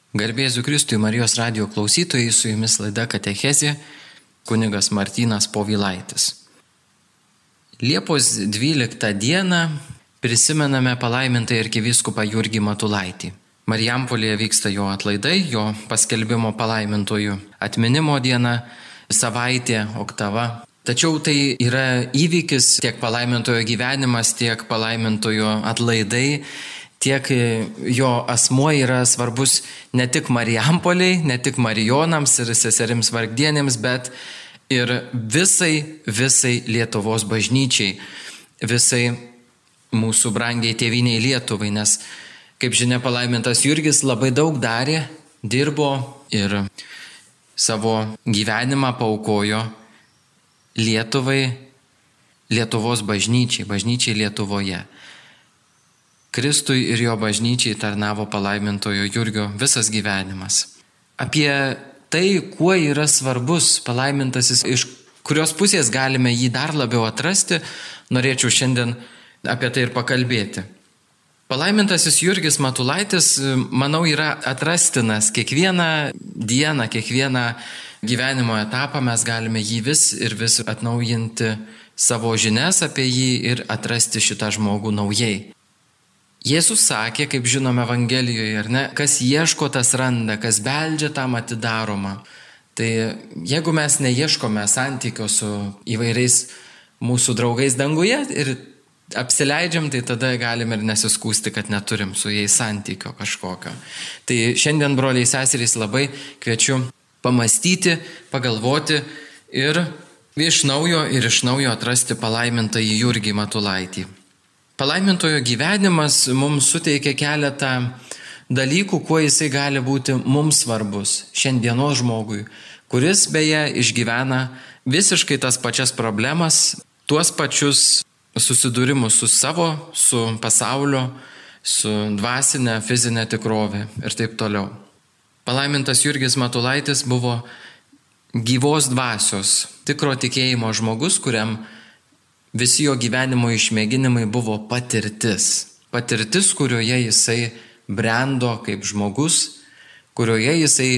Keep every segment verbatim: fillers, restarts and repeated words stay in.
Garbė Jėzui Kristui, Marijos radijo klausytojai, su jumis laida Katechezė, kunigas Martynas Povilaitis. Liepos dvyliktą dieną prisimename palaimintąjį arkivyskupą Jurgį Matulaitį. Marijampolėje vyksta jo atlaidai, jo paskelbimo palaimintojų atminimo diena, savaitė, oktava. Tačiau tai yra įvykis, tiek palaimintojo gyvenimas, tiek palaimintojo atlaidai, tiek jo asmuo yra svarbus ne tik Marijampoliai, ne tik Marijonams ir seserims vargdienėms, bet ir visai, visai Lietuvos bažnyčiai, visai mūsų brangiai tėviniai Lietuvai, nes, kaip žinia, palaimintas Jurgis labai daug darė, dirbo ir savo gyvenimą paaukojo Lietuvai, Lietuvos bažnyčiai, bažnyčiai Lietuvoje. Kristui ir jo bažnyčiai tarnavo palaimintojo Jurgio visas gyvenimas. Apie tai, kuo yra svarbus palaimintasis, iš kurios pusės galime jį dar labiau atrasti, norėčiau šiandien apie tai ir pakalbėti. Palaimintasis Jurgis Matulaitis, manau, yra atrastinas. Kiekvieną dieną, kiekvieną gyvenimo etapą mes galime jį vis ir vis atnaujinti savo žinias apie jį ir atrasti šitą žmogų naujai. Jėzus sakė, kaip žinome Evangelijoje, ar ne, kas ieško, tas randa, kas beldžia, tam atidaroma. Tai jeigu mes neieškome santykio su įvairiais mūsų draugais danguje ir apsileidžiam, tai tada galim ir nesiskūsti, kad neturim su jais santykio kažkokio. Tai šiandien, broliai seserys, labai kviečiu pamastyti, pagalvoti ir iš naujo ir iš naujo atrasti palaimintąjį Jurgį Matulaitį. Palaimintojo gyvenimas mums suteikia keletą dalykų, kuo jisai gali būti mums svarbus šiandienos žmogui, kuris beje išgyvena visiškai tas pačias problemas, tuos pačius susidūrimus su savo, su pasaulio, su dvasinė, fizinė tikrovė ir taip toliau. Palaimintas Jurgis Matulaitis buvo gyvos dvasios, tikro tikėjimo žmogus, kuriam visi jo gyvenimo išmėginimai buvo patirtis. Patirtis, kurioje jisai brendo kaip žmogus, kurioje jisai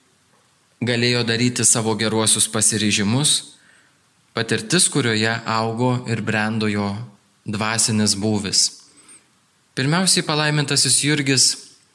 galėjo daryti savo geruosius pasiryžimus. Patirtis, kurioje augo ir brendo jo dvasinis būvis. Pirmiausiai, palaimintasis Jurgis,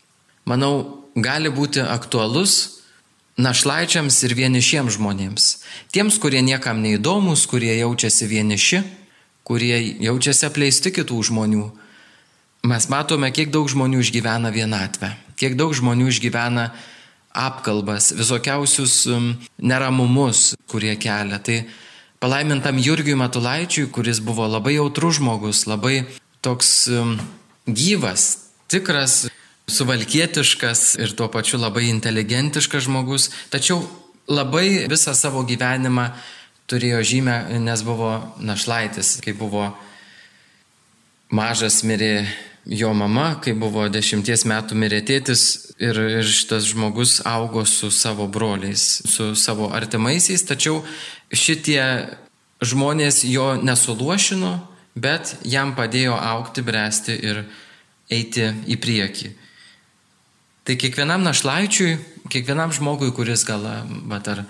manau, gali būti aktualus našlaičiams ir vienišiems žmonėms. Tiems, kurie niekam neįdomus, kurie jaučiasi vieniši, kurie jaučiasi apleisti kitų žmonių. Mes matome, kiek daug žmonių išgyvena vienatvę, kiek daug žmonių išgyvena apkalbas, visokiausius neramumus, kurie kelia. Tai palaimintam Jurgiui Matulaičiui, kuris buvo labai jautrus žmogus, labai toks gyvas, tikras, suvalkietiškas ir tuo pačiu labai inteligentiškas žmogus, tačiau labai visą savo gyvenimą turėjo žymę, nes buvo našlaitis. Kai buvo mažas, mirė jo mama, kai buvo dešimties metų mirė tėtis ir, ir šitas žmogus augo su savo broliais, su savo artimaisiais, tačiau šitie žmonės jo nesuluošino, bet jam padėjo augti, bręsti ir eiti į priekį. Tai kiekvienam našlaičiui, kiekvienam žmogui, kuris gal, bet ar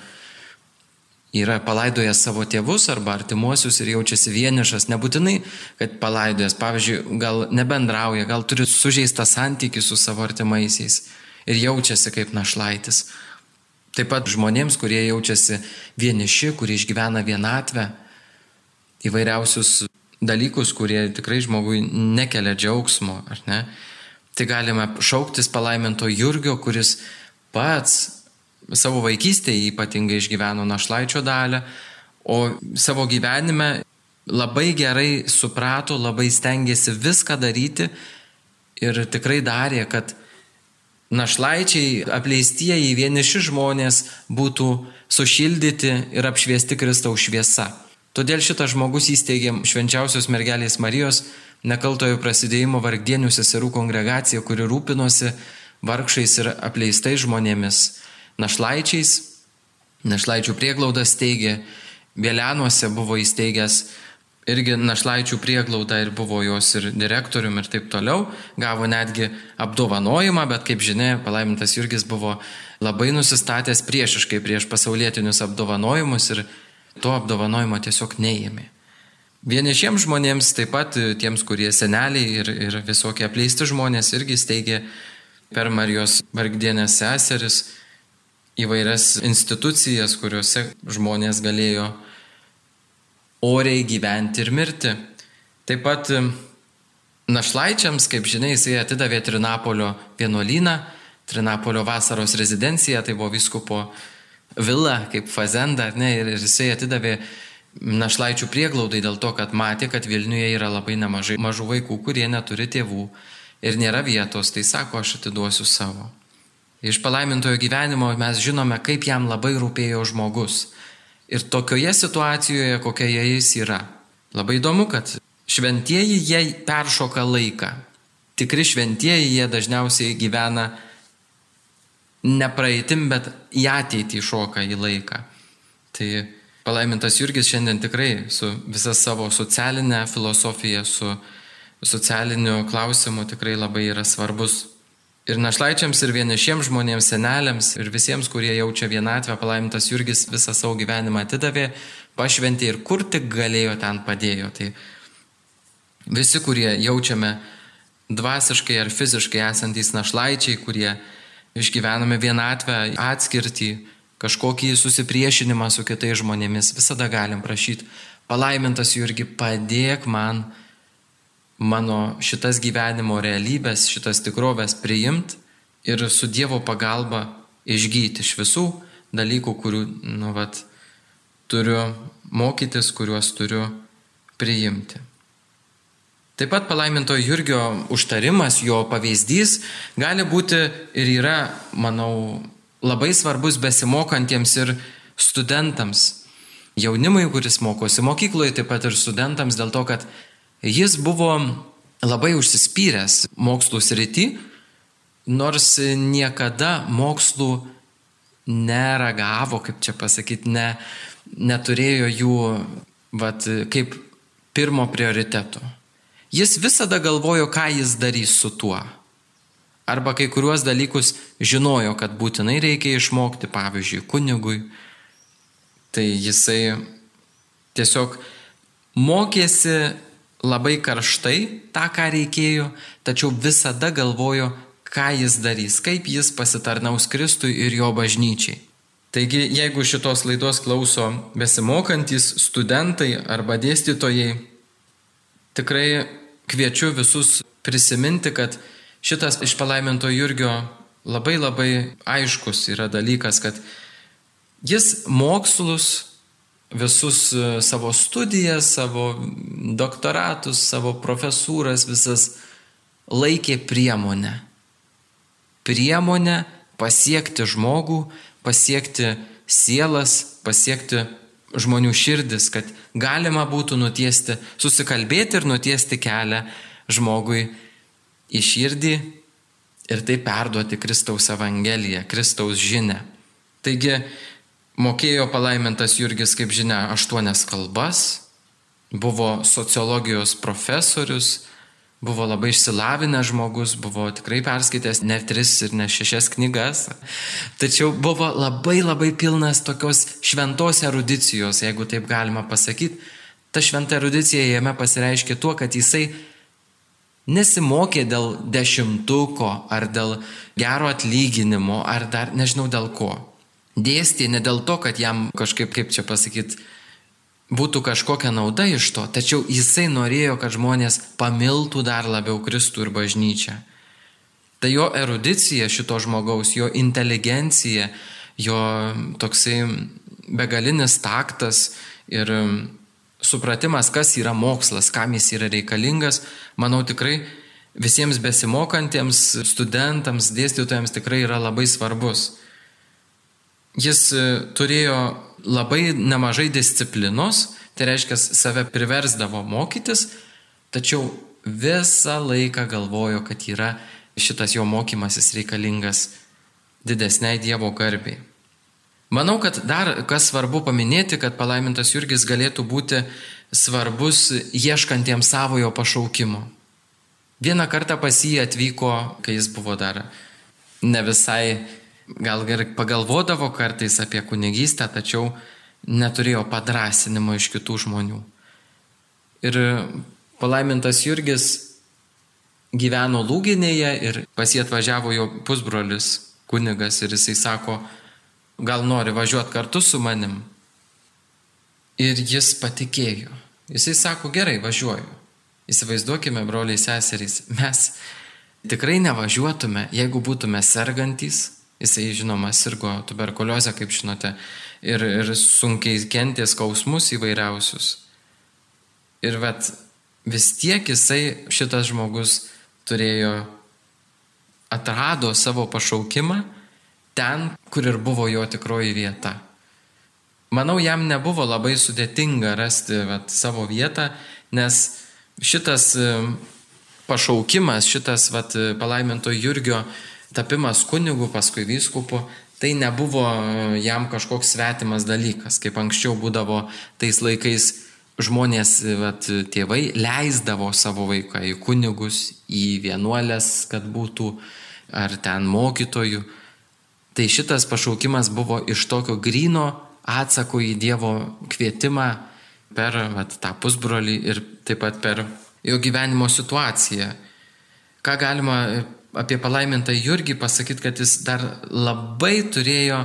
yra palaidojęs savo tėvus arba artimuosius ir jaučiasi vienišas, nebūtinai, kad palaidojęs, pavyzdžiui, gal nebendrauja, gal turi sužeistą santykį su savo artimaisiais ir jaučiasi kaip našlaitis. Taip pat žmonėms, kurie jaučiasi vieniši, kurie išgyvena vienatvę, įvairiausius dalykus, kurie tikrai žmogui nekelia džiaugsmo, ar ne? Tai galime šauktis palaiminto Jurgio, kuris pats savo vaikystėje ypatingai išgyveno našlaičio dalį, o savo gyvenime labai gerai suprato, labai stengėsi viską daryti ir tikrai darė, kad našlaičiai, apleistieji, vieniši žmonės būtų sušildyti ir apšviesti Kristaus šviesa. Todėl šitas žmogus įsteigė Švenčiausios mergelės Marijos nekaltojo prasidėjimo vargdienių seserų kongregaciją, kuri rūpinosi vargšais ir apleistais žmonėmis. Našlaičiais, našlaičių prieglaudas steigė, Bielianuose buvo įsteigęs irgi našlaičių prieglauda ir buvo jos ir direktorium ir taip toliau, gavo netgi apdovanojimą, bet kaip žinia, palaimintas Jurgis buvo labai nusistatęs priešiškai prieš pasaulietinius apdovanojimus ir to apdovanojimo tiesiog neėmė. Vienišiems žmonėms, taip pat tiems, kurie seneliai ir, ir visokie apleisti žmonės, irgi steigė per Marijos Vargdienės seseris įvairias institucijas, kuriuose žmonės galėjo oriai gyventi ir mirti. Taip pat našlaičiams, kaip žinia, jisai atidavė Trinapolio vienuolyną, Trinapolio vasaros rezidenciją, tai buvo vyskupo vila, kaip fazenda, ne, ir jisai atidavė našlaičių prieglaudai dėl to, kad matė, kad Vilniuje yra labai nemažai mažų vaikų, kurie neturi tėvų ir nėra vietos, tai sako, aš atiduosiu savo. Iš palaimintojo gyvenimo mes žinome, kaip jam labai rūpėjo žmogus. Ir tokioje situacijoje, kokioje jis yra. Labai įdomu, kad šventieji jie peršoka laiką. Tikri šventieji jie dažniausiai gyvena ne praeitim, bet į ateitį šoka į laiką. Tai palaimintas Jurgis šiandien tikrai su visa savo socialinė filosofija, su socialiniu klausimu tikrai labai yra svarbus. Ir našlaičiams, ir vienišiems žmonėms, seneliams, ir visiems, kurie jaučia vienatvę, palaimintas Jurgis visą savo gyvenimą atidavė, pašventė ir kur tik galėjo, ten padėjo. Tai visi, kurie jaučiame dvasiškai ar fiziškai esantys našlaičiai, kurie išgyvename vienatvę, atskirtį, kažkokį susipriešinimą su kitais žmonėmis, visada galim prašyti, palaimintas Jurgi, padėk man mano šitas gyvenimo realybės, šitas tikrovės priimt ir su Dievo pagalba išgyti iš visų dalykų, kurių, nu, vat, turiu mokytis, kuriuos turiu priimti. Taip pat palaimintojo Jurgio užtarimas, jo pavyzdys gali būti ir yra, manau, labai svarbus besimokantiems ir studentams, jaunimui, kuris mokosi mokykloje, taip pat ir studentams, dėl to, kad jis buvo labai užsispyręs mokslų srity, nors niekada mokslų neragavo, kaip čia pasakyti, ne, neturėjo jų vat, kaip pirmo prioriteto. Jis visada galvojo, ką jis darys su tuo. Arba kai kuriuos dalykus žinojo, kad būtinai reikia išmokti, pavyzdžiui, kunigui. Tai jisai tiesiog mokėsi labai karštai tą, ką reikėjo, tačiau visada galvojo, ką jis darys, kaip jis pasitarnaus Kristui ir jo bažnyčiai. Taigi, jeigu šitos laidos klauso besimokantys studentai arba dėstytojai, tikrai kviečiu visus prisiminti, kad šitas iš palaiminto Jurgio labai labai aiškus yra dalykas, kad jis mokslus, visus savo studijas, savo doktoratus, savo profesūras, visas laikė priemonę. Priemonę pasiekti žmogų, pasiekti sielas, pasiekti žmonių širdis, kad galima būtų nutiesti, susikalbėti ir nutiesti kelią žmogui į širdį ir tai perduoti Kristaus evangeliją, Kristaus žinią. Taigi, mokėjo palaimintas Jurgis, kaip žinia, aštuonias kalbas, buvo sociologijos profesorius, buvo labai išsilavinęs žmogus, buvo tikrai perskaitęs ne tris ir ne šešias knygas, tačiau buvo labai labai pilnas tokios šventos erudicijos, jeigu taip galima pasakyti. Ta šventa erudicija jame pasireiškia tuo, kad jisai nesimokė dėl dešimtuko ar dėl gero atlyginimo ar dar nežinau dėl ko. Dėstė ne dėl to, kad jam kažkaip, kaip čia pasakyti, būtų kažkokia nauda iš to, tačiau jisai norėjo, kad žmonės pamiltų dar labiau Kristų ir bažnyčią. Tai jo erudicija šito žmogaus, jo inteligencija, jo toksai begalinis taktas ir supratimas, kas yra mokslas, kam jis yra reikalingas, manau tikrai visiems besimokantiems studentams, dėstytojams tikrai yra labai svarbus. Jis turėjo labai nemažai disciplinos, tai reiškia save priversdavo mokytis, tačiau visą laiką galvojo, kad yra šitas jo mokymasis reikalingas didesniai Dievo garbei. Manau, kad dar kas svarbu paminėti, kad palaimintas Jurgis galėtų būti svarbus ieškantiems savojo pašaukimo. Vieną kartą pas jį atvyko, kai jis buvo dar ne visai, gal ir pagalvodavo kartais apie kunigystę, tačiau neturėjo padrąsinimo iš kitų žmonių. Ir palaimintas Jurgis gyveno Lūginėje ir pas jį atvažiavo jo pusbrolis kunigas ir jisai sako, gal nori važiuoti kartu su manim. Ir jis patikėjo. Jisai sako, gerai, važiuoju. Įsivaizduokime, broliai seserys, mes tikrai nevažiuotume, jeigu būtume sergantys. Jisai, žinoma, sirgo tuberkuliozę, kaip žinote, ir, ir sunkiai kentė skausmus įvairiausius. Ir vat, vis tiek jisai, šitas žmogus, turėjo, atrado savo pašaukimą ten, kur ir buvo jo tikroji vieta. Manau, jam nebuvo labai sudėtinga rasti vat, savo vietą, nes šitas pašaukimas, šitas vat, palaiminto Jurgio tapimas kunigu, paskui vyskupu, tai nebuvo jam kažkoks svetimas dalykas, kaip anksčiau būdavo tais laikais žmonės, vat, tėvai leisdavo savo vaiką į kunigus, į vienuolės, kad būtų, ar ten mokytojų. Tai šitas pašaukimas buvo iš tokio gryno atsako į Dievo kvietimą per vat, tą pusbrolį ir taip pat per jo gyvenimo situaciją. Ką galima apie palaimintą Jurgį pasakyti, kad jis dar labai turėjo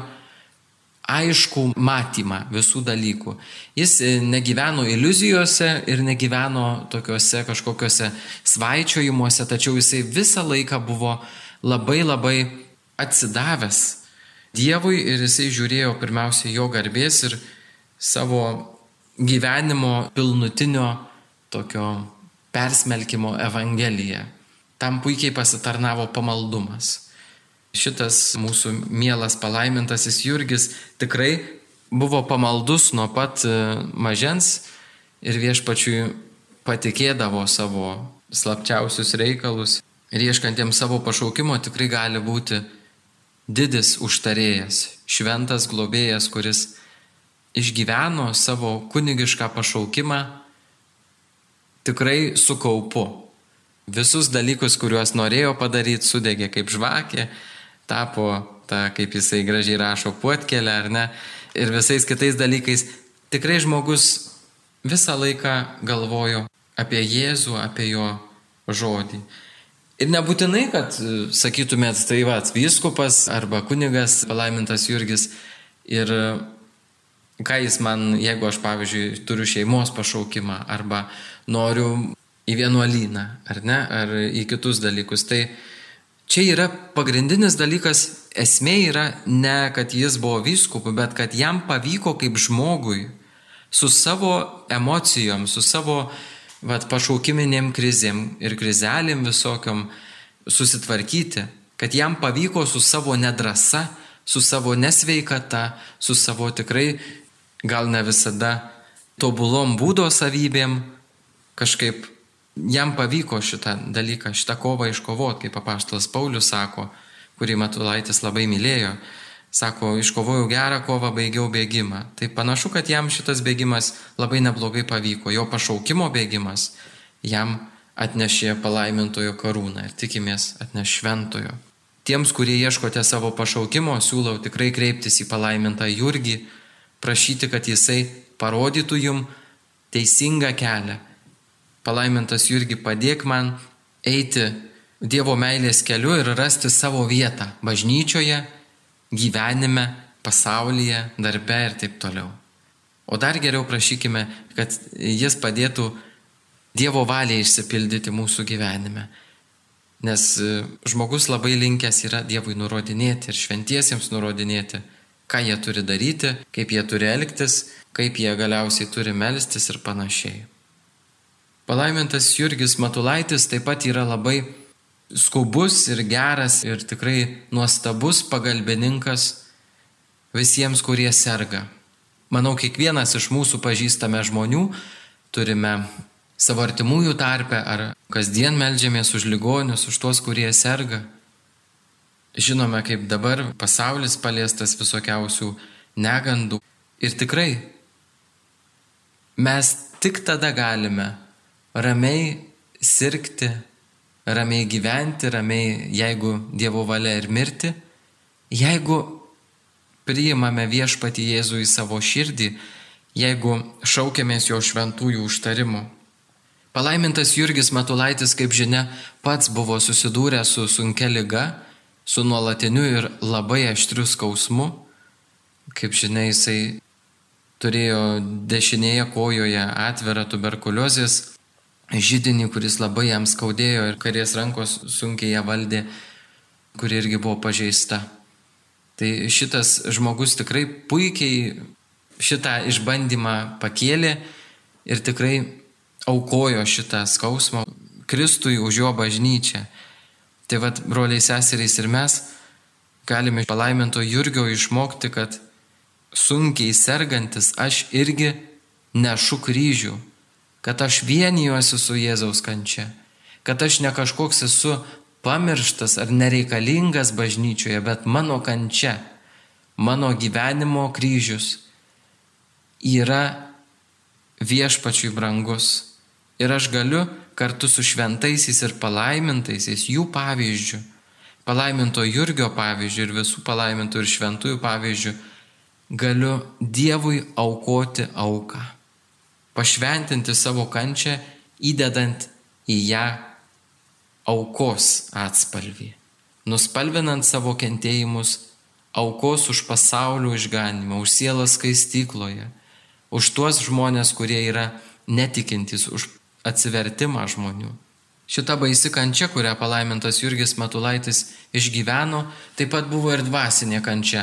aiškų matymą visų dalykų. Jis negyveno iliuzijose ir negyveno tokiuose kažkokiuose svaičiojimuose, tačiau jisai visą laiką buvo labai labai atsidavęs Dievui ir jisai žiūrėjo pirmiausia jo garbės ir savo gyvenimo pilnutinio tokio persmelkimo Evangeliją. Tam puikiai pasitarnavo pamaldumas. Šitas mūsų mielas palaimintasis Jurgis tikrai buvo pamaldus nuo pat mažens ir viešpačiui patikėdavo savo slapčiausius reikalus. Ir ieškantiems savo pašaukimo tikrai gali būti didis užtarėjas, šventas globėjas, kuris išgyveno savo kunigišką pašaukimą tikrai su kaupu. Visus dalykus, kuriuos norėjo padaryti, sudegė kaip žvakė, tapo ta, kaip jisai gražiai rašo, puotkelė, ar ne, ir visais kitais dalykais. Tikrai žmogus visą laiką galvojo apie Jėzų, apie jo žodį. Ir nebūtinai, kad sakytumėt, tai va, vyskupas arba kunigas palaimintas Jurgis ir ką jis man, jeigu aš, pavyzdžiui, turiu šeimos pašaukimą arba noriu į vienuolyną, ar ne, ar į kitus dalykus. Tai čia yra pagrindinis dalykas, esmė yra ne, kad jis buvo vyskupu, bet kad jam pavyko kaip žmogui su savo emocijom, su savo vat, pašaukiminėm krizėm ir krizelėm visokiom susitvarkyti, kad jam pavyko su savo nedrasa, su savo nesveikata, su savo tikrai gal ne visada tobulom būdo savybėm, kažkaip jam pavyko šitą dalyką, šitą kovą iškovoti, kaip apaštalas Paulius sako, kurį Matulaitis labai mylėjo. Sako, iškovojau gerą kovą, baigiau bėgimą. Tai panašu, kad jam šitas bėgimas labai neblogai pavyko. Jo pašaukimo bėgimas jam atnešė palaimintojo karūną ir tikimės atneš šventojo. Tiems, kurie ieškote savo pašaukimo, siūlau tikrai kreiptis į palaimintą Jurgį, prašyti, kad jisai parodytų jum teisingą kelią. Palaimintas Jurgi, padėk man eiti Dievo meilės keliu ir rasti savo vietą bažnyčioje, gyvenime, pasaulyje, darbe ir taip toliau. O dar geriau prašykime, kad jis padėtų Dievo valiai išsipildyti mūsų gyvenime. Nes žmogus labai linkęs yra Dievui nurodinėti ir šventiesiems nurodinėti, ką jie turi daryti, kaip jie turi elgtis, kaip jie galiausiai turi melstis ir panašiai. Palaimintas Jurgis Matulaitis taip pat yra labai skubus ir geras ir tikrai nuostabus pagalbininkas visiems, kurie serga. Manau, kiekvienas iš mūsų pažįstame žmonių, turime savo artimųjų tarpe ar kasdien meldžiamės už ligonius, už tuos, kurie serga. Žinome, kaip dabar pasaulis paliestas visokiausių negandų. Ir tikrai mes tik tada galime ramiai sirgti, ramiai gyventi, ramiai, jeigu Dievo valia, ir mirti, jeigu priimame Viešpatį Jėzų į savo širdį, jeigu šaukiamės jo šventųjų užtarimų. Palaimintas Jurgis Matulaitis, kaip žinia, pats buvo susidūręs su sunkia liga, su nuolatiniu ir labai aštriu skausmu. Kaip žinia, jisai turėjo dešinėje kojoje atvirą tuberkuliozės židinį, kuris labai jam skaudėjo, ir kairės rankos sunkiai ją valdė, kuri irgi buvo pažeista. Tai šitas žmogus tikrai puikiai šitą išbandymą pakėlė ir tikrai aukojo šitą skausmą Kristui už jo bažnyčią. Tai vat, broliai seserys, ir mes galime palaiminto Jurgio išmokti, kad sunkiai sergantis aš irgi nešu kryžių, kad aš vienijuosi su Jėzaus kančia, kad aš ne kažkoks esu pamirštas ar nereikalingas bažnyčioje, bet mano kančia, mano gyvenimo kryžius yra Viešpačiui brangus. Ir aš galiu kartu su šventaisiais ir palaimintaisiais, jų pavyzdžių, palaiminto Jurgio pavyzdžių ir visų palaimintų ir šventųjų pavyzdžių, galiu Dievui aukoti auką, pašventinti savo kančią, įdedant į ją aukos atspalvį, nuspalvinant savo kentėjimus aukos už pasaulio išganymą, už sielą skaistykloje, už tuos žmonės, kurie yra netikintys, už atsivertimą žmonių. Šita baisi kančia, kurią palaimintas Jurgis Matulaitis išgyveno, taip pat buvo ir dvasinė kančia,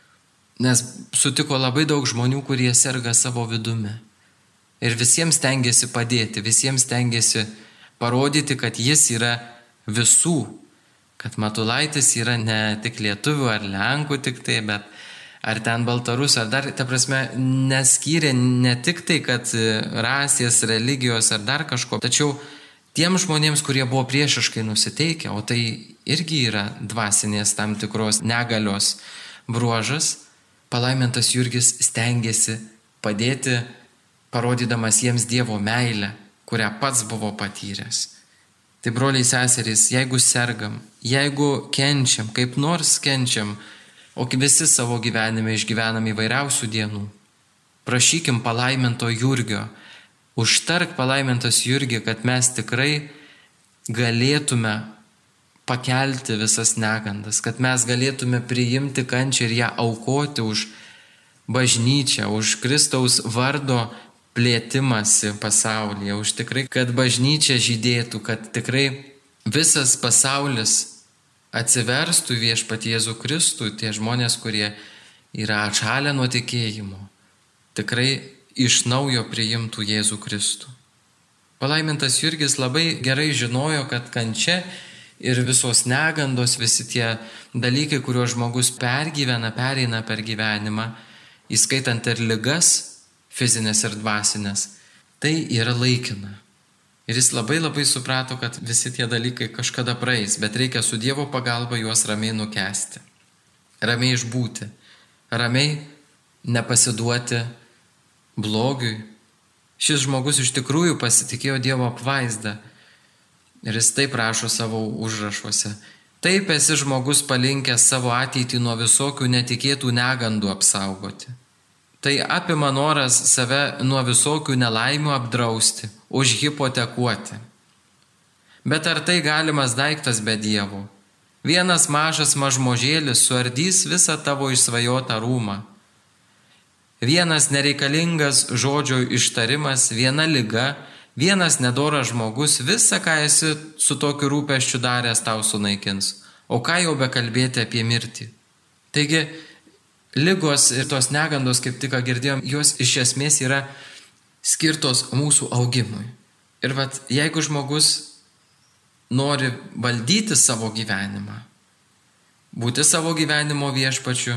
nes sutiko labai daug žmonių, kurie serga savo vidumi. Ir visiems stengiasi padėti, visiems stengiasi parodyti, kad jis yra visų, kad Matulaitis yra ne tik lietuvių ar lenkų tik tai, bet ar ten baltarus, ar dar, ta prasme, neskyrė ne tik tai, kad rasės, religijos ar dar kažko, tačiau tiem žmonėms, kurie buvo priešiškai nusiteikę, o tai irgi yra dvasinės tam tikros negalios bruožas, palaimintas Jurgis stengiasi padėti, parodydamas jiems Dievo meilę, kurią pats buvo patyręs. Tai broliai seserys, jeigu sergam, jeigu kenčiam, kaip nors kenčiam, o visi savo gyvenime išgyvenam įvairiausių dienų, prašykim palaiminto Jurgio, užtark palaimintas Jurgį, kad mes tikrai galėtume pakelti visas negandas, kad mes galėtume priimti kančią ir ją aukoti už bažnyčią, už Kristaus vardo plėtimąsi pasaulyje, už tikrai, kad bažnyčia žydėtų, kad tikrai visas pasaulis atsiverstų Viešpatį Jėzų Kristų, tie žmonės, kurie yra atšalę nuo tikėjimo, tikrai iš naujo priimtų Jėzų Kristų. Palaimintas Jurgis labai gerai žinojo, kad kančia ir visos negandos, visi tie dalykai, kuriuos žmogus pergyvena, pereina per gyvenimą, įskaitant ir ligas, fizinės ir dvasinės, tai yra laikina. Ir jis labai labai suprato, kad visi tie dalykai kažkada praeis, bet reikia su Dievo pagalba juos ramiai nukęsti, ramiai išbūti, ramiai nepasiduoti blogiui. Šis žmogus iš tikrųjų pasitikėjo Dievo apvaizdą ir jis taip rašo savo užrašuose. Taip esi žmogus palinkęs savo ateitį nuo visokių netikėtų negandų apsaugoti. Tai apima noras save nuo visokių nelaimių apdrausti, užhipotekuoti. Bet ar tai galimas daiktas be Dievo? Vienas mažas mažmožėlis suardys visą tavo išsvajotą rūmą. Vienas nereikalingas žodžio ištarimas, viena liga, vienas nedoras žmogus, visą, ką esi su tokiu rūpesčiu daręs, tau sunaikins. O ką jau bekalbėti apie mirtį? Taigi, ligos ir tos negandos, kaip tik girdėjom, jos iš esmės yra skirtos mūsų augimui. Ir vat, jeigu žmogus nori valdyti savo gyvenimą, būti savo gyvenimo viešpačiu,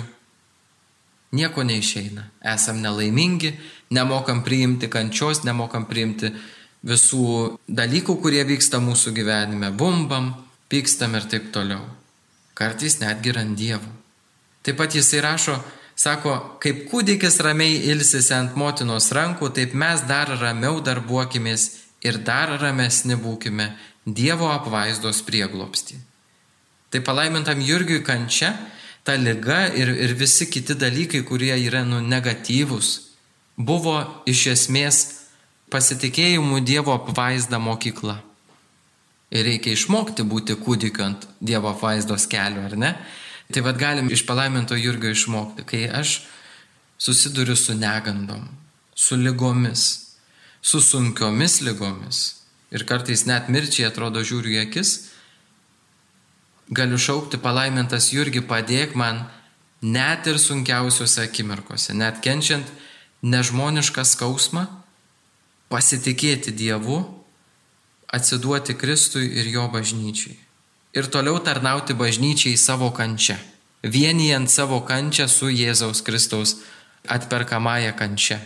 nieko neišeina. Esam nelaimingi, nemokam priimti kančios, nemokam priimti visų dalykų, kurie vyksta mūsų gyvenime. Bumbam, pykstam ir taip toliau. Kartais netgi ant Dievo. Taip pat jisai rašo Sako, kaip kūdikis ramiai ilsisi ant motinos rankų, taip mes dar ramiau darbuokimės ir dar ramesni būkime Dievo apvaizdos prieglobstį. Tai palaimintam Jurgiui kančia, ta liga ir, ir visi kiti dalykai, kurie yra nu, negatyvūs, buvo iš esmės pasitikėjimų Dievo apvaizda mokykla. Ir reikia išmokti būti kūdikiu ant Dievo apvaizdos kelio, ar ne? Tai vad galim iš palaiminto Jurgio išmokti, kai aš susiduriu su negandom, su ligomis, su sunkiomis ligomis ir kartais net mirčiai atrodo žiūriu į akis, galiu šaukti palaimintas Jurgi, padėk man net ir sunkiausiuose akimirkose, net kenčiant nežmonišką skausmą, pasitikėti Dievu, atsiduoti Kristui ir jo bažnyčiai. Ir toliau tarnauti bažnyčiai savo kančia, vienijant savo kančią su Jėzaus Kristaus atperkamąją kančia.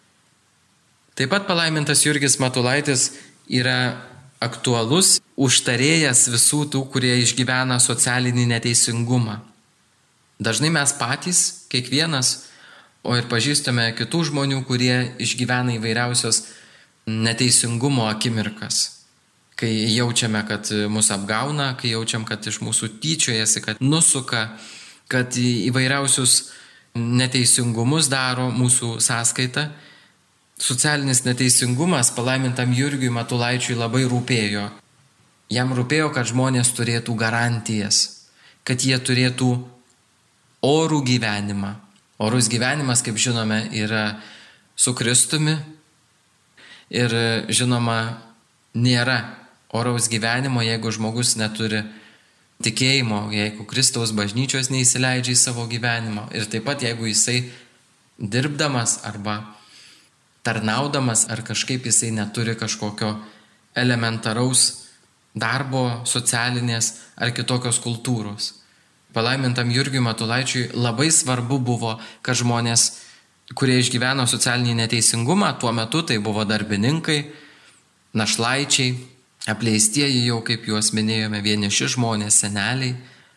Taip pat palaimintas Jurgis Matulaitis yra aktualus užtarėjas visų tų, kurie išgyvena socialinį neteisingumą. Dažnai mes patys, kiekvienas, o ir pažįstame kitų žmonių, kurie išgyvena įvairiausios neteisingumo akimirkas. Kai jaučiame, kad mus apgauna, kai jaučiam, kad iš mūsų tyčiojasi, kad nusuka, kad įvairiausius neteisingumus daro mūsų sąskaita. Socialinis neteisingumas palaimintam Jurgiui Matulaičiui labai rūpėjo. Jam rūpėjo, kad žmonės turėtų garantijas, kad jie turėtų orų gyvenimą. Orus gyvenimas, kaip žinome, yra su Kristumi ir žinoma, nėra oraus gyvenimo, jeigu žmogus neturi tikėjimo, jeigu Kristaus bažnyčios neįsileidžia į savo gyvenimą ir taip pat jeigu jisai dirbdamas arba tarnaudamas ar kažkaip jisai neturi kažkokio elementaraus darbo, socialinės ar kitokios kultūros. Palaimintam Jurgiui Matulaičiui labai svarbu buvo, kad žmonės, kurie išgyveno socialinį neteisingumą, tuo metu tai buvo darbininkai, našlaičiai, apleistieji jau, kaip juos minėjome, vieniši žmonės, seneliai.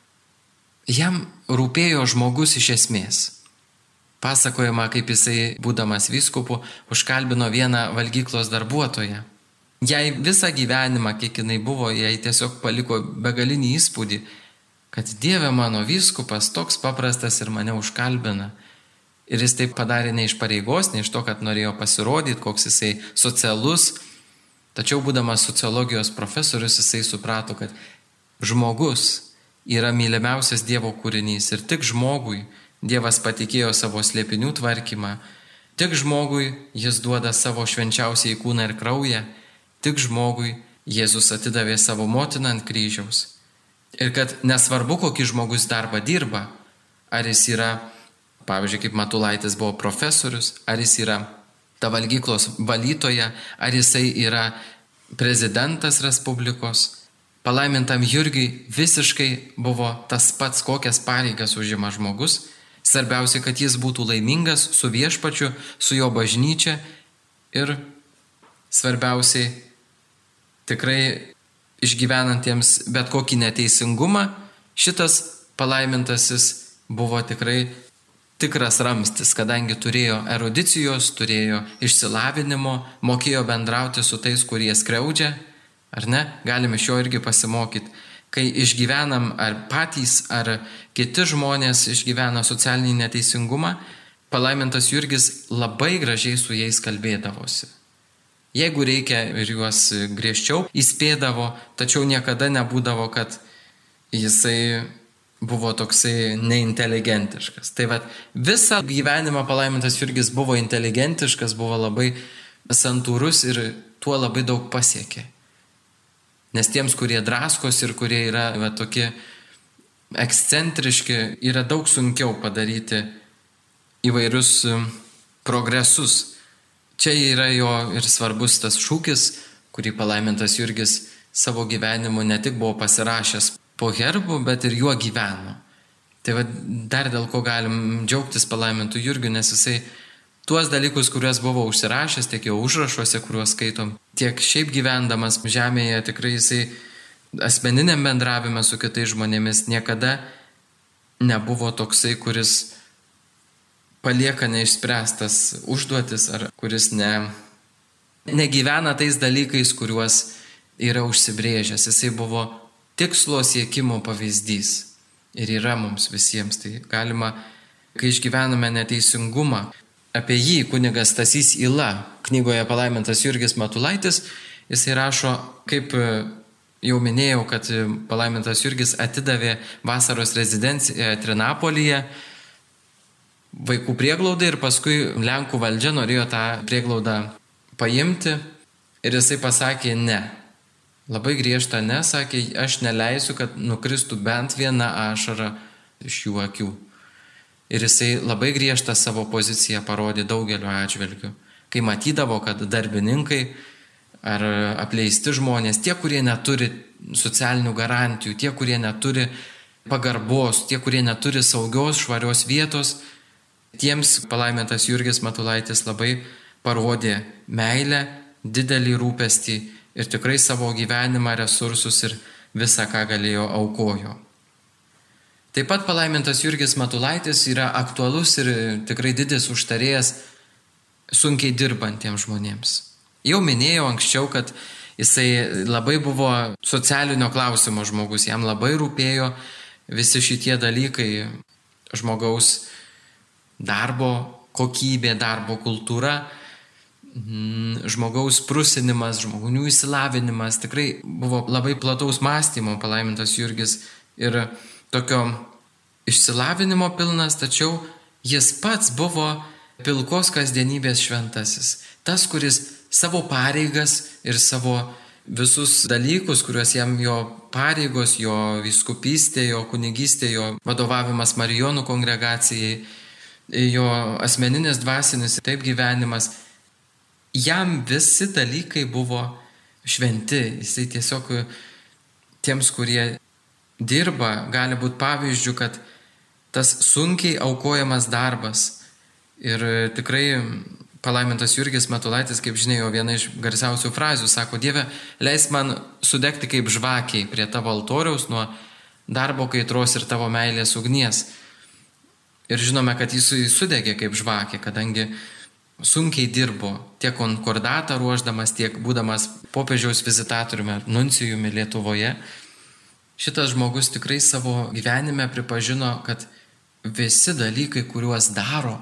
Jam rūpėjo žmogus iš esmės. Pasakojama, kaip jisai, būdamas vyskupu, užkalbino vieną valgyklos darbuotoją. Jai visą gyvenimą, kiek jinai buvo, jai tiesiog paliko begalinį įspūdį, kad Dieve mano vyskupas toks paprastas ir mane užkalbina. Ir jis taip padarė ne iš pareigos, ne iš to, kad norėjo pasirodyti, koks jisai socialus. Tačiau būdamas sociologijos profesorius, jisai suprato, kad žmogus yra mylimiausias Dievo kūrinys ir tik žmogui Dievas patikėjo savo slėpinių tvarkymą, tik žmogui jis duoda savo švenčiausiai kūną ir kraują, tik žmogui Jėzus atidavė savo motiną ant kryžiaus. Ir kad nesvarbu, kokį žmogus darbą dirba, ar jis yra, pavyzdžiui, kaip Matulaitis buvo profesorius, ar jis yra ta valgyklos valytoja, ar jisai yra prezidentas Respublikos, palaimintam Jurgiui visiškai buvo tas pats, kokias pareigas užima žmogus. Svarbiausia, kad jis būtų laimingas su viešpačiu, su jo bažnyčia ir svarbiausiai tikrai išgyvenantiems bet kokį neteisingumą, šitas palaimintasis buvo tikrai tikras ramstis, kadangi turėjo erudicijos, turėjo išsilavinimo, mokėjo bendrauti su tais, kurie skriaudžia, ar ne? Galime iš jo irgi pasimokyti. Kai išgyvenam ar patys, ar kiti žmonės išgyvena socialinį neteisingumą, palaimintas Jurgis labai gražiai su jais kalbėdavosi. Jeigu reikia ir juos griežčiau įspėdavo, tačiau niekada nebūdavo, kad jisai buvo toksai neinteligentiškas. Tai vat, visą gyvenimą palaimintas Jurgis buvo inteligentiškas, buvo labai santūrus ir tuo labai daug pasiekė. Nes tiems, kurie draskos ir kurie yra va, tokie ekscentriški, yra daug sunkiau padaryti įvairius progresus. Čia yra jo ir svarbus tas šūkis, kurį palaimintas Jurgis savo gyvenimu ne tik buvo pasirašęs po herbu, bet ir juo gyveno. Tai va, dar dėl ko galim džiaugtis palaimintų Jurgiu, nes jisai tuos dalykus, kuriuos buvo užsirašęs, tiek jau užrašuose, kuriuos skaitom, tiek šiaip gyvendamas žemėje, tikrai jisai asmeniniam bendravime su kitais žmonėmis niekada nebuvo toksai, kuris palieka neišspręstas užduotis ar kuris ne, negyvena tais dalykais, kuriuos yra užsibrėžęs. Jisai buvo tikslo siekimo pavyzdys ir yra mums visiems. Tai galima, kai išgyvename neteisingumą, apie jį kunigas Stasys Yla knygoje Palaimintas Jurgis Matulaitis, jisai rašo, kaip jau minėjau, kad Palaimintas Jurgis atidavė vasaros rezidenciją Trinapolyje vaikų prieglaudą ir paskui Lenkų valdžia norėjo tą prieglaudą paimti ir jisai pasakė ne. Labai griežtą ne, sakė, aš neleisiu, kad nukristų bent viena ašara iš jų akių. Ir jisai labai griežtą savo poziciją parodė daugeliu atžvilgių. Kai matydavo, kad darbininkai ar apleisti žmonės, tie, kurie neturi socialinių garantijų, tie, kurie neturi pagarbos, tie, kurie neturi saugios, švarios vietos, tiems Palaimintas Jurgis Matulaitis labai parodė meilę, didelį rūpestį ir tikrai savo gyvenimą, resursus ir visą, ką galėjo, aukojo. Taip pat Palaimintas Jurgis Matulaitis yra aktualus ir tikrai didis užtarėjas sunkiai dirbantiems žmonėms. Jau minėjau anksčiau, kad jisai labai buvo socialinio klausimo žmogus, jam labai rūpėjo visi šitie dalykai, žmogaus darbo kokybė, darbo kultūra, žmogaus prusinimas, žmonių įsilavinimas. Tikrai buvo labai plataus mąstymo Palaimintas Jurgis ir tokio išsilavinimo pilnas, tačiau jis pats buvo pilkos kasdienybės šventasis. Tas, kuris savo pareigas ir savo visus dalykus, kuriuos jam jo pareigos, jo vyskupystė, jo kunigystė, jo vadovavimas Marijonų kongregacijai, jo asmeninis dvasinis taip gyvenimas, jam visi dalykai buvo šventi. Jisai tiesiog tiems, kurie dirba, gali būti pavyzdžių, kad tas sunkiai aukojamas darbas. Ir tikrai Palaimintas Jurgis Matulaitis, kaip žinia, jo viena iš garsiausių frazių, sako, Dieve, leis man sudegti kaip žvakiai prie tavo altoriaus nuo darbo kaitros ir tavo meilės ugnies. Ir žinome, kad jis sudegė kaip žvakė, kadangi sunkiai dirbo tiek konkordatą ruošdamas, tiek būdamas popiežiaus vizitatoriumi, nuncijumi Lietuvoje. Šitas žmogus tikrai savo gyvenime pripažino, kad visi dalykai, kuriuos daro,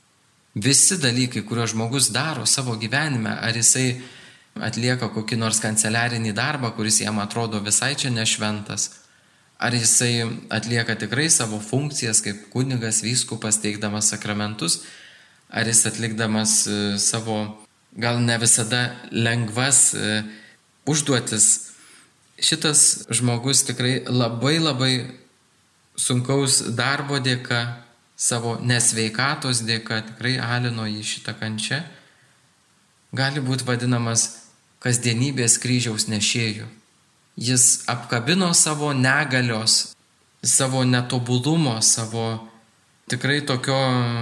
visi dalykai, kuriuos žmogus daro savo gyvenime, ar jisai atlieka kokį nors kanceliarinį darbą, kuris jam atrodo visai čia nešventas, ar jisai atlieka tikrai savo funkcijas kaip kunigas, vyskupas, teikdamas sakramentus, ar jis atlikdamas savo gal ne visada lengvas užduotis. Šitas žmogus tikrai labai labai sunkaus darbo dėka, savo nesveikatos dėka, tikrai alino į šitą kančią, gali būti vadinamas kasdienybės kryžiaus nešėju. Jis apkabino savo negalios, savo netobulumo, savo tikrai tokio,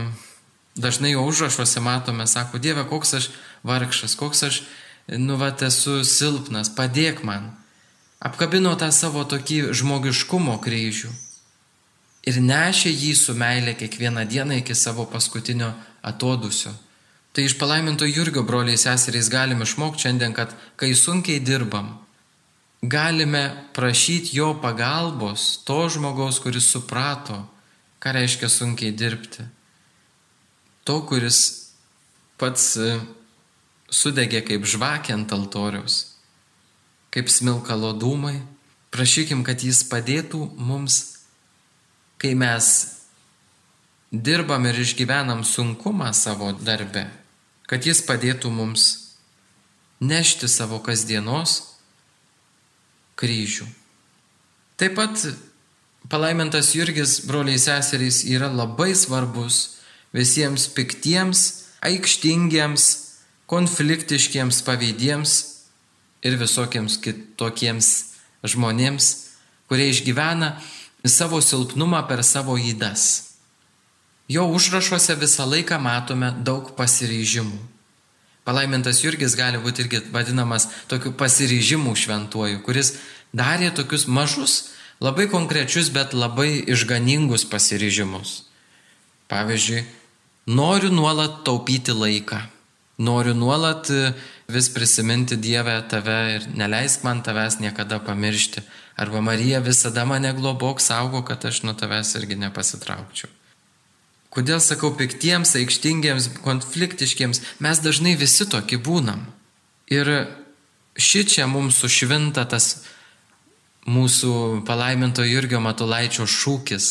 dažnai jo užrašuose matome, sako, Dieve, koks aš vargšas, koks aš, nu, vat, esu silpnas, padėk man. Apkabino tą savo tokį žmogiškumo kryžių ir nešė jį su meile kiekvieną dieną iki savo paskutinio atodusio. Tai iš Palaiminto Jurgio, broliai seserys, galime išmokti šiandien, kad kai sunkiai dirbam, galime prašyti jo pagalbos, to žmogaus, kuris suprato, ką reiškia sunkiai dirbti. To, kuris pats sudegė kaip žvakė ant altoriaus, kaip smilkalo dūmai. Prašykim, kad jis padėtų mums, kai mes dirbam ir išgyvenam sunkumą savo darbe, kad jis padėtų mums nešti savo kasdienos kryžių. Taip pat Palaimintas Jurgis, broliai seserys, yra labai svarbus visiems piktiems, aikštingiems, konfliktiškiems, pavydiems ir visokiems kitokiems žmonėms, kurie išgyvena savo silpnumą per savo ydas. Jo užrašuose visą laiką matome daug pasiryžimų. Palaimintas Jurgis gali būti irgi vadinamas tokiu pasiryžimų šventuoju, kuris darė tokius mažus, labai konkrečius, bet labai išganingus pasiryžimus. Pavyzdžiui, Noriu nuolat taupyti laiką. Noriu nuolat vis prisiminti Dievę tave ir neleisk man tavęs niekada pamiršti. Arba Marija visada mane globok, saugo, kad aš nuo tavęs irgi nepasitraukčiau. Kodėl sakau piktiems, aikštingiems, konfliktiškiems, mes dažnai visi tokie būnam. Ir šičia mums sušvinta tas mūsų palaiminto Jurgio Matulaičio šūkis.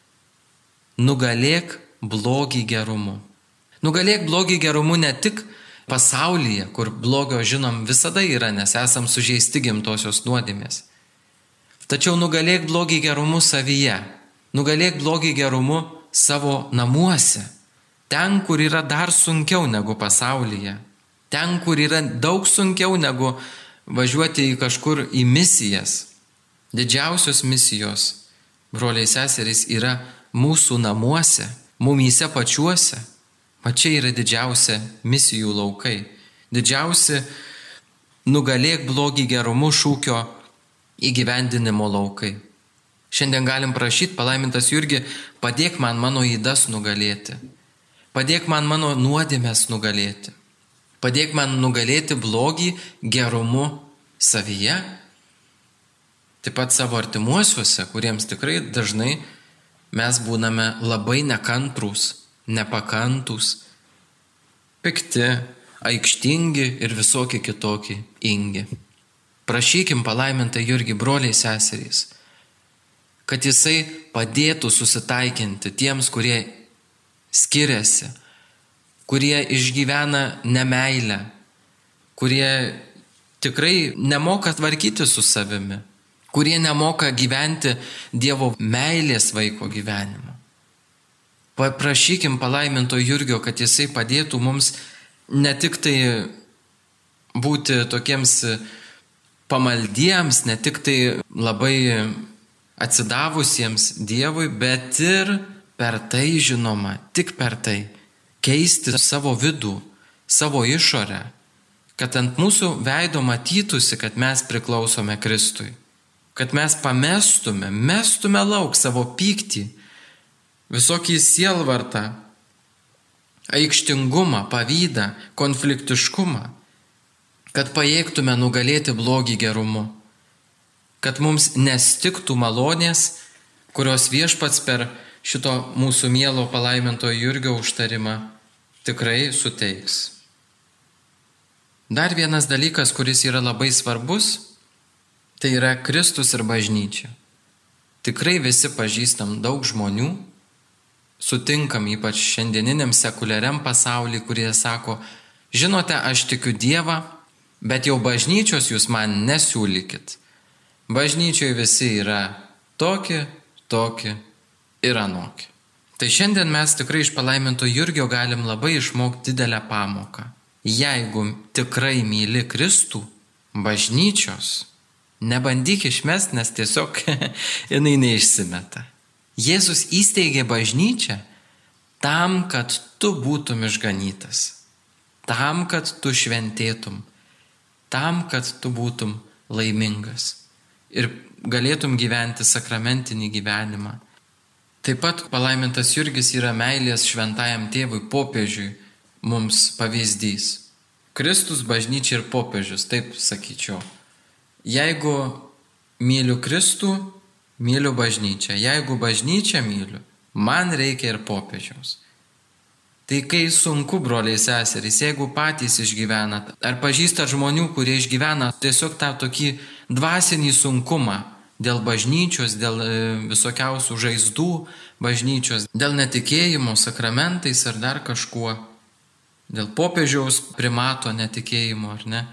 Nugalėk blogį gerumu. Nugalėk blogį gerumu ne tik pasaulyje, kur blogio žinom visada yra, nes esam sužeisti gimtosios nuodėmės. Tačiau nugalėk blogį gerumu savyje. Nugalėk blogį gerumu savo namuose. Ten, kur yra dar sunkiau negu pasaulyje. Ten, kur yra daug sunkiau negu važiuoti į kažkur į misijas. Didžiausios misijos, broliai seserys, yra mūsų namuose, mumyse pačiuose. Pačiai yra didžiausia misijų laukai. Didžiausi nugalėk blogį gerumu šūkio įgyvendinimo laukai. Šiandien galim prašyti, palaimintas Jurgi, padėk man mano ydas nugalėti. Padėk man mano nuodėmes nugalėti. Padėk man nugalėti blogį gerumu savyje. Taip pat savo artimuosiuose, kuriems tikrai dažnai mes būname labai nekantrūs, nepakantus, pikti, aikštingi ir visokie kitokie ingi. Prašykim palaimintą Jurgį, broliai seserys, kad jisai padėtų susitaikinti tiems, kurie skiriasi, kurie išgyvena nemeilę, kurie tikrai nemoka tvarkyti su savimi, kurie nemoka gyventi Dievo meilės vaiko gyvenimo. Paprašykim palaiminto Jurgio, kad jisai padėtų mums ne tik tai būti tokiems pamaldiems, ne tik tai labai atsidavusiems Dievui, bet ir per tai, žinoma, tik per tai, keisti savo vidų, savo išorę, kad ant mūsų veido matytųsi, kad mes priklausome Kristui, kad mes pamestume, mestume lauk savo pyktį, visokį sielvartą, aikštingumą, pavydą, konfliktiškumą, kad pajėgtume nugalėti blogį gerumu, kad mums nestiktų malonės, kurios viešpats per šito mūsų mielo palaiminto Jurgio užtarimą tikrai suteiks. Dar vienas dalykas, kuris yra labai svarbus, tai yra Kristus ir bažnyčia. Tikrai visi pažįstam daug žmonių, sutinkam ypač šiandieniniam sekuliariam pasauliui, kurie sako, žinote, aš tikiu Dievą, bet jau bažnyčios jūs man nesiūlykit. Bažnyčioje visi yra tokie, tokie ir anokie. Tai šiandien mes tikrai iš palaiminto Jurgio galim labai išmokti didelę pamoką. Jeigu tikrai myli Kristų, bažnyčios, nebandyk išmest, nes tiesiog jinai neišsimeta. Jėzus įsteigė bažnyčią tam, kad tu būtum išganytas, tam, kad tu šventėtum, tam, kad tu būtum laimingas ir galėtum gyventi sakramentinį gyvenimą. Taip pat palaimintas Jurgis yra meilės šventajam tėvui, popiežiui, mums pavyzdys. Kristus, bažnyčia ir popiežius, taip sakyčiau. Jeigu myliu Kristų, myliu bažnyčią. Jeigu bažnyčią myliu, man reikia ir popiežiaus. Tai kai sunku, broliai seserys, jeigu patys išgyvenat, ar pažįstat žmonių, kurie išgyvena tiesiog tą tokį dvasinį sunkumą dėl bažnyčios, dėl visokiausių žaizdų bažnyčios, dėl netikėjimo sakramentais ar dar kažkuo, dėl popiežiaus primato netikėjimo, ar ne?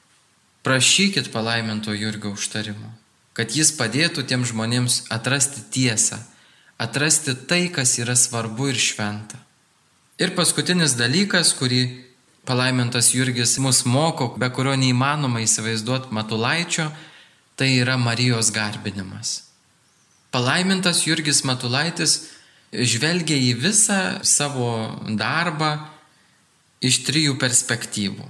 Prašykit palaiminto Jurgio užtarimo, kad jis padėtų tiem žmonėms atrasti tiesą, atrasti tai, kas yra svarbu ir šventa. Ir paskutinis dalykas, kurį palaimintas Jurgis mus moko, be kurio neįmanoma įsivaizduoti Matulaičio, tai yra Marijos garbinimas. Palaimintas Jurgis Matulaitis žvelgia į visą savo darbą iš trijų perspektyvų.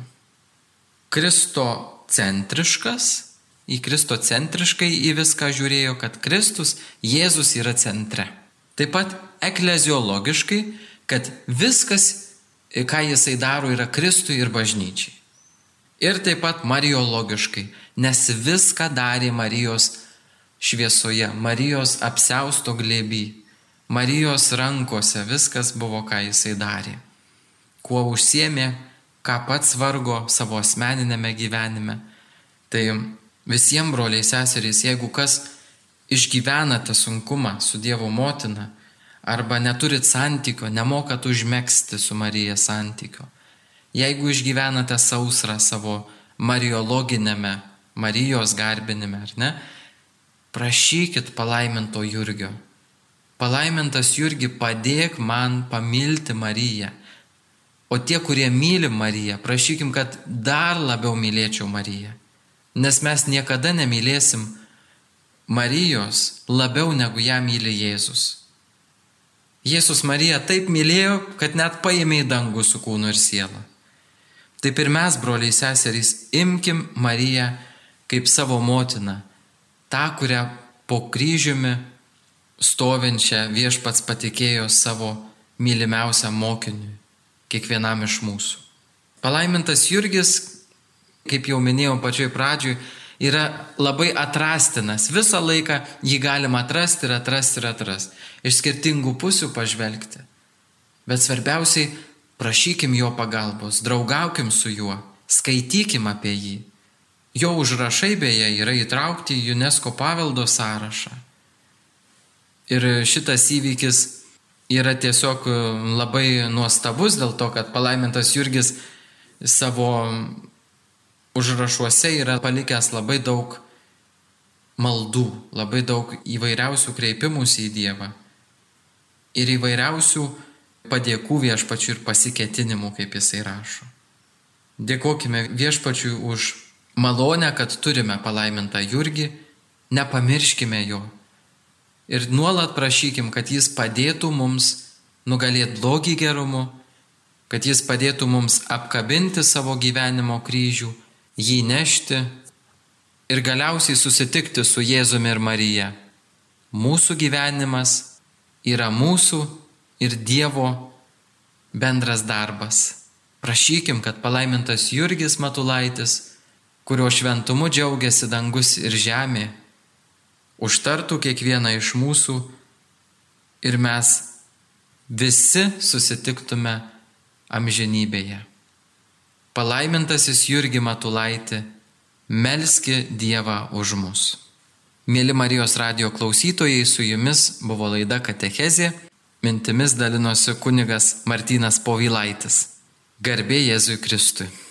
Kristocentriškas, į kristocentriškai į viską žiūrėjo, kad Kristus, Jėzus yra centre. Taip pat ekleziologiškai, kad viskas, ką jisai daro, yra Kristui ir bažnyčiai. Ir taip pat mariologiškai, nes viską darė Marijos šviesoje, Marijos apsiausto glėby, Marijos rankose, viskas buvo, ką jisai darė. Kuo užsiėmė, ką pats vargo savo asmeninėme gyvenime. Tai visiems broliai seserys, jeigu kas išgyvenate sunkumą su Dievo motina, arba neturit santykio, nemokat užmegzti su Marija santykio, jeigu išgyvenate sausrą savo mariologinėme, Marijos garbinime, ar ne, prašykit palaiminto Jurgio. Palaimintas Jurgi, padėk man pamilti Mariją. O tie, kurie myli Mariją, prašykim, kad dar labiau mylėčiau Mariją. Nes mes niekada nemylėsim Marijos labiau negu ją myli Jėzus. Jėzus Mariją taip mylėjo, kad net paėmė į dangų su kūnu ir siela. Taip ir mes, broliai seserys, imkim Mariją kaip savo motiną, tą, kurią po kryžiumi stovinčią viešpats patikėjo savo mylimiausiam mokiniui, kiekvienam iš mūsų. Palaimintas Jurgis, kaip jau minėjau pačioj pradžioj, yra labai atrastinas. Visą laiką jį galima atrasti ir atrasti ir atrasti. Iš skirtingų pusių pažvelgti. Bet svarbiausiai, prašykim jo pagalbos, draugaukim su juo, skaitykim apie jį. Jo užrašai beje yra įtraukti į UNESCO paveldo sąrašą. Ir šitas įvykis yra tiesiog labai nuostabus dėl to, kad palaimintas Jurgis savo užrašuose yra palikęs labai daug maldų, labai daug įvairiausių kreipimųsi į Dievą ir įvairiausių padėkų viešpačiui ir pasiketinimų, kaip jisai rašo. Dėkokime viešpačiui už malonę, kad turime palaimintą Jurgį, nepamirškime jo ir nuolat prašykim, kad jis padėtų mums nugalėti blogį gerumu, kad jis padėtų mums apkabinti savo gyvenimo kryžių, jį nešti ir galiausiai susitikti su Jėzumi ir Marija. Mūsų gyvenimas yra mūsų ir Dievo bendras darbas. Prašykim, kad palaimintas Jurgis Matulaitis, kurio šventumu džiaugiasi dangus ir žemė, užtartų kiekvieną iš mūsų ir mes visi susitiktume amžinybėje. Palaimintasis Jurgi Matulaiti, melski Dievą už mus. Mėly Marijos radijo klausytojai, su jumis buvo laida Katechezė, mintimis dalinosi kunigas Martynas Povilaitis. Garbė Jėzui Kristui.